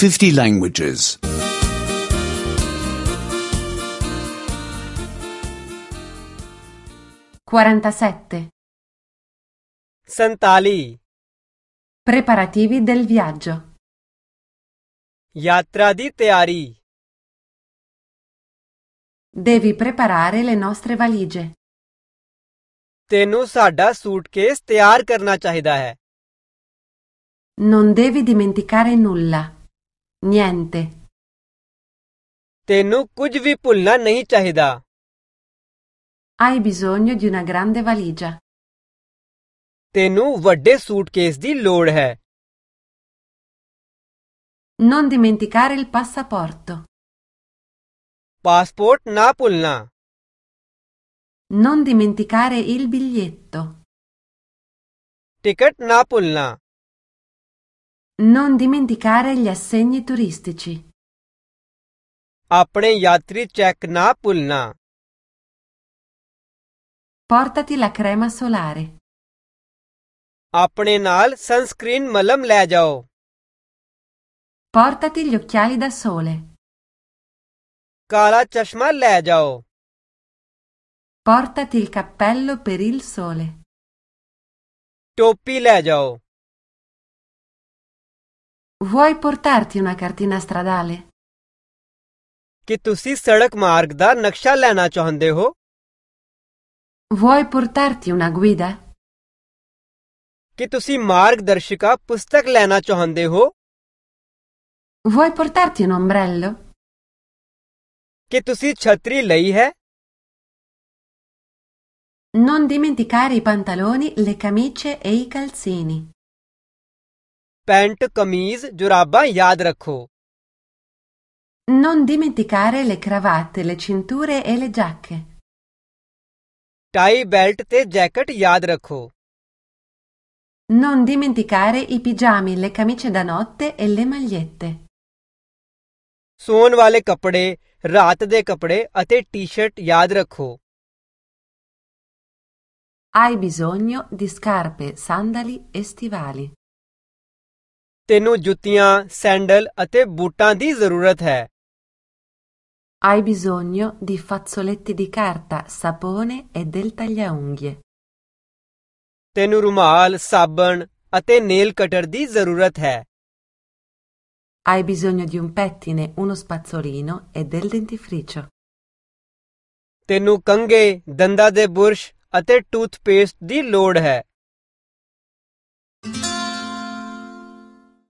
50 languages. 47. 47 Preparativi del viaggio. यात्रा दी तैयारी Devi preparare le nostre valigie. ਤੈਨੂੰ ਸਾਡਾ ਸੂਟਕੇਸ ਤਿਆਰ ਕਰਨਾ ਚਾਹੀਦਾ ਹੈ Non devi dimenticare nulla. Niente. ਤੈਨੂੰ ਕੁਝ ਵੀ ਭੁੱਲਣਾ ਨਹੀਂ ਚਾਹੀਦਾ Hai bisogno di una grande valigia. ਤੈਨੂੰ ਵੱਡੇ ਸੂਟਕੇਸ ਦੀ ਲੋੜ ਹੈ Non dimenticare il passaporto. Passport ਨਾ ਭੁੱਲਣਾ Non dimenticare il biglietto. Ticket ਨਾ ਭੁੱਲਣਾ Non dimenticare gli assegni turistici. ਆਪਣੇ ਯਾਤਰੀ ਚੈੱਕ ਨਾ ਭੁੱਲਣਾ Portati la crema solare. ਆਪਣੇ ਨਾਲ ਸਨਸਕ੍ਰੀਨ ਮਲਮ ਲੈ ਜਾਓ Portati gli occhiali da sole. ਕਾਲਾ ਚਸ਼ਮਾ ਲੈ ਜਾਓ Portati il cappello per il sole. ਟੋਪੀ ਲੈ ਜਾਓ Vuoi portarti una cartina stradale? ਕਿ ਤੁਸੀਂ ਸੜਕ ਮਾਰਗ ਦਾ ਨਕਸ਼ਾ ਲੈਣਾ ਚਾਹੁੰਦੇ ਹੋ Vuoi portarti una guida? ਕਿ ਤੁਸੀਂ ਮਾਰਗਦਰਸ਼ਿਕਾ ਪੁਸਤਕ ਲੈਣਾ ਚਾਹੁੰਦੇ ਹੋ Vuoi portarti un ombrello? ਕਿ ਤੁਸੀਂ ਛਤਰੀ ਲਈ ਹੈ Non dimenticare i pantaloni, le camicie e i calzini. Pant ਕਮੀਜ਼ ਜੁਰਾਬਾਂ ਯਾਦ ਰੱਖੋ Non dimenticare le cravatte, le cinture e le giacche. Tie belt ਤੇ ਜੈਕਟ ਯਾਦ ਰੱਖੋ Non dimenticare i pigiami, le camicie da notte e le magliette. ਸੌਣ ਵਾਲੇ ਕੱਪੜੇ ਰਾਤ ਦੇ ਕੱਪੜੇ ਅਤੇ ਟੀ-ਸ਼ਰਟ ਯਾਦ ਰੱਖੋ Hai bisogno di scarpe, sandali e stivali. ਤੈਨੂੰ ਜੁੱਤੀਆਂ ਸੈਂਡਲ ਅਤੇ ਬੂਟਾਂ ਦੀ ਜ਼ਰੂਰਤ ਹੈ Hai bisogno di fazzoletti di carta, sapone e del tagliaunghie. ਤੈਨੂੰ ਰੁਮਾਲ ਸਾਬਣ ਅਤੇ ਨੇਲ ਕਟਰ ਦੀ ਜ਼ਰੂਰਤ ਹੈ Hai bisogno di un pettine, uno spazzolino e del dentifricio. ਤੈਨੂੰ ਕੰਘੇ ਦੰਦਾਂ ਦੇ ਬੁਰਸ਼ ਅਤੇ ਟੂਥਪੇਸਟ ਦੀ ਲੋੜ ਹੈ